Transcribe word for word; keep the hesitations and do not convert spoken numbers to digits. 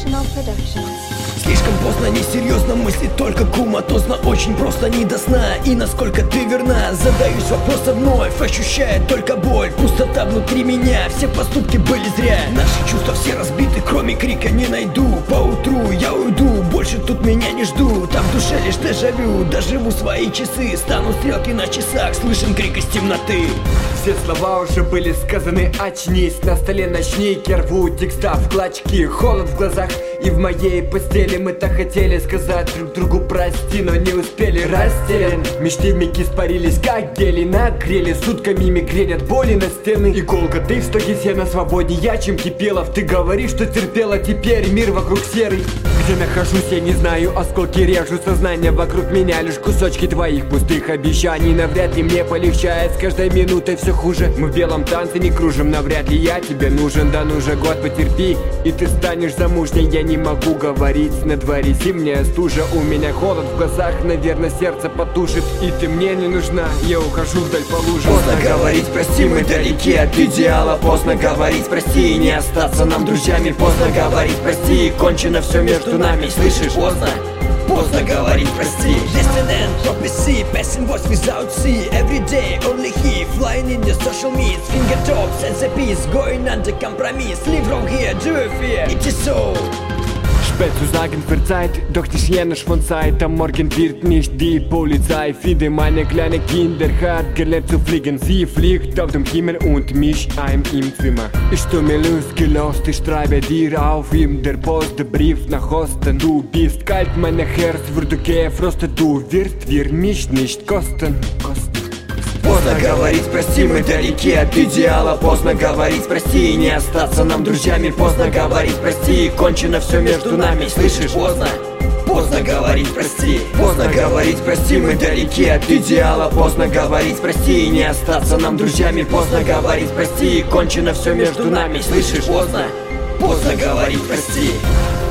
International Productions. Слишком поздно, несерьезно мыслить только куматозно. Очень просто не до сна, и насколько ты верна. Задаюсь вопросом вновь, ощущая только боль. Пустота внутри меня, все поступки были зря. Наши чувства все разбиты, кроме крика не найду. Поутру я уйду, больше тут меня не жду. Там в душе лишь дежавю, доживу свои часы. Стану стрелки на часах, слышим крик из темноты. Все слова уже были сказаны, очнись. На столе ночники, рву текста в клочки. Холод в глазах и в моей постели. Мы так хотели сказать друг другу прости, но не успели. Растерян, мечты вмиг испарились, как гели. Нагрели сутками мигрень от боли на стены. Иголка, ты в стоге сена свободнее, чем Кипелов. Ты говоришь, что терпела, теперь мир вокруг серый. Где нахожусь, я не знаю, осколки режут сознание вокруг меня. Лишь кусочки твоих пустых обещаний. Навряд ли мне полегчает, с каждой минутой все хуже. Мы в белом танце не кружим, навряд ли я тебе нужен. Да ну же, год потерпи, и ты станешь замужней. Я не могу говорить, на дворе зимняя стужа. У меня холод в глазах, наверное, сердце потушит. И ты мне не нужна, я ухожу вдаль по лужам. Поздно говорить прости, мы далеки от идеала. Поздно говорить прости, и не остаться нам друзьями. Поздно говорить прости, и кончено все между нами. Слышишь, поздно, поздно говорить прости. Distant prophecy, passing voice without sea. Every day only he, flying in your social means. Fingertips and the peace, going under compromise. Live wrong here, do you fear, it is so. Spät zu sagen verzeiht, doch die Schiene von Zeit. Am Morgen wird nicht die Polizei. Finde meine kleine Kinder hat gelernt zu fliegen. Sie fliegt auf dem Himmel und mich ein im Zimmer. Ich tu mir losgelost, ich schreibe dir auf in der Post der Brief nach Osten. Du bist kalt, mein Herz würde gefrostet. Du wirst wir mich nicht kosten, kosten. Поздно говорить прости, мы далеки от идеала. Поздно говорить прости, и не остаться нам друзьями. Поздно говорить прости, и кончено все между нами. Слышишь, поздно, поздно говорить прости. Поздно говорить прости, мы далеки от идеала. Поздно говорить прости, и не остаться нам друзьями. Поздно говорить прости, и кончено все между нами. Слышишь, поздно, поздно говорить прости.